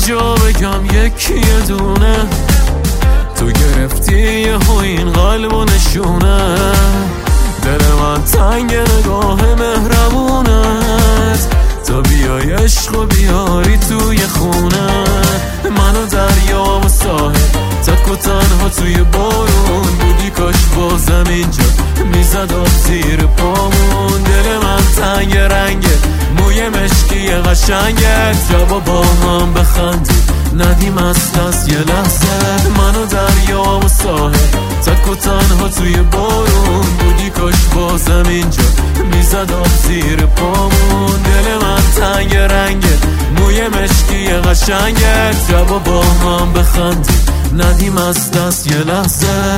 کجا بگم یکی یه دونه، تو گرفتی یه این قلب و نشونه. دل من تنگ نگاه مهربونت، تا بیای عشق و بیاری توی خونه. منو دریا و ساحل تک و تنها توی بارون بودی، کاش بازم اینجا میزد آب زیر پامون. دل من تنگ رنگه، موی مشکی قشنگت، جواب با هم بخندی ندیم از یه لحظه. منو دریا و ساحل تک و تنها توی بارون بودی، کاش بازم اینجا میزد آب زیر پامون. دل من تنگ رنگه، موی مشکی قشنگت، جواب با هم بخندی ندیم از دست یه لحظه.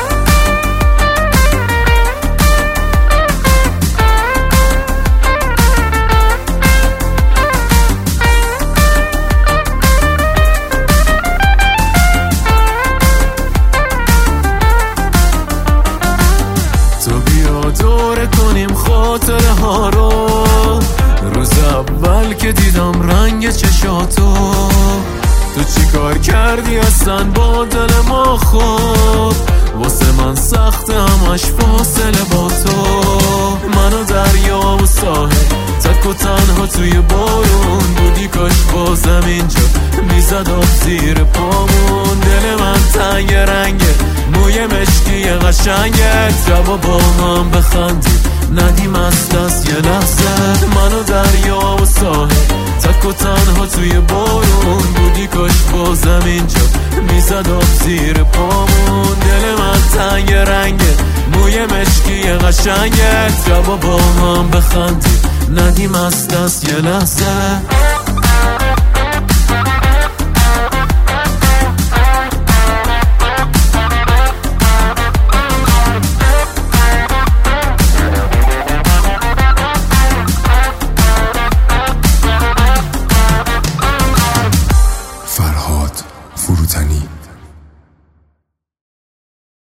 دوره کنیم خاطره ها رو، روز اول که دیدم رنگ چشاتو. تو چی کار کردی اصلا با دل ما؟ خود واسه من سخته همش فاصله با تو. منو دریا و ساحل تک و تنها توی بارون بودی، کاش بازم اینجا میزد آب زیر پامون. دل من تنگ رنگه، موی مشکی قشنگت، جواب با هم بخندی ندیم از دست یه لحظه. منو دریا و ساحل تک و تنها توی بارون بودی، کاش بازم اینجا میزد آب زیر پامون. دل من تنگ رنگه، موی مشکی قشنگت، جواب با هم بخندی ندیم از دست یه لحظه.